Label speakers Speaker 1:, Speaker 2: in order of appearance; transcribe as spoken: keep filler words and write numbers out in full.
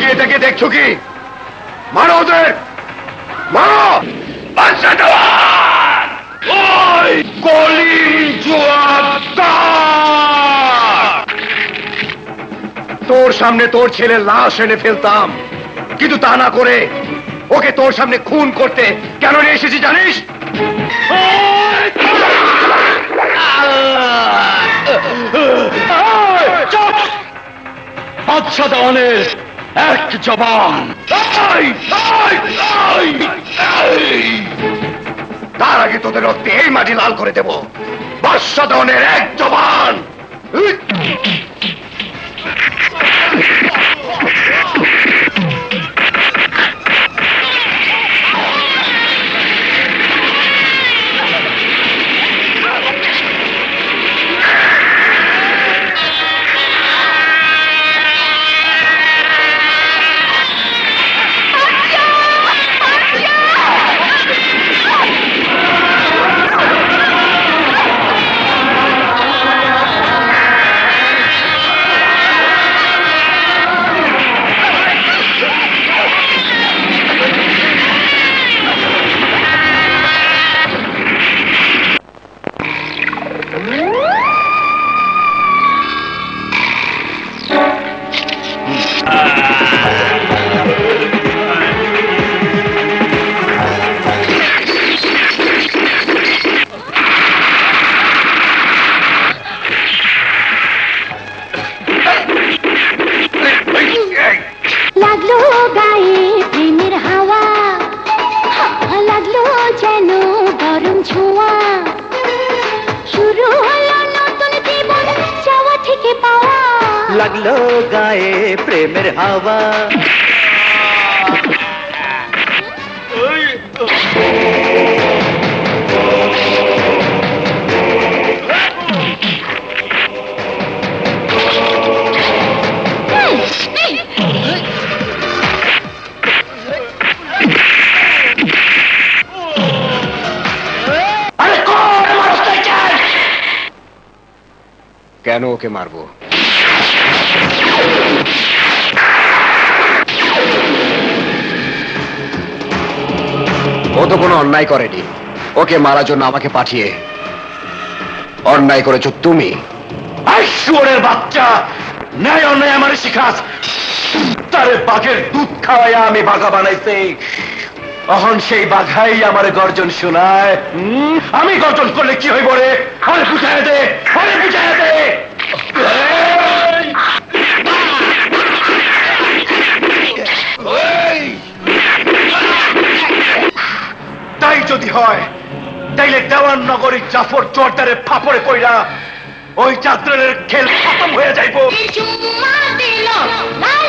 Speaker 1: তাকিয়ে তাকিয়ে দেখছো কি? মারো ওদের, মারো। বাদশা দেওয়ান, ওই কলিম জোয়ার, তোর সামনে তোর ছেলের লাশ এনে ফেলতাম, কিন্তু তা না করে ওকে তোর সামনে খুন করতে কেন নিয়ে এসেছি জানিস? বাদশা দেওয়ানের এক জবান, তার আগে তোদের রক্তে এই মাটি লাল করে দেব। বাদশা দেওয়ানের এক জবান।
Speaker 2: লাগলো গায়ে প্রেমের হাওয়া,
Speaker 1: কেন ওকে মারবো? ও তো কোনো অন্যায় করেনি, ওকে মারার জন্য আমাকে পাঠিয়ে অন্যায় করেছো তুমি। শুয়োরের বাচ্চা, ন্যায় অন্যায় আমার শিখাস, তারে বাঘের দুধ খাওয়াইয়া আমি বাঘা বানাইছি, অহন সেই বাঘাই আমার গর্জন শোনায়। আমি গর্জন করলে কি হইব রে? আরে বুঝাই দে, আরে বুঝাই দে। তাই যদি হয় তাইলে দেওয়ান নগরী জাফর চোরদারে ফাপড়ে পইরা ওই চাঁদের খেল খতম হয়ে যাইব।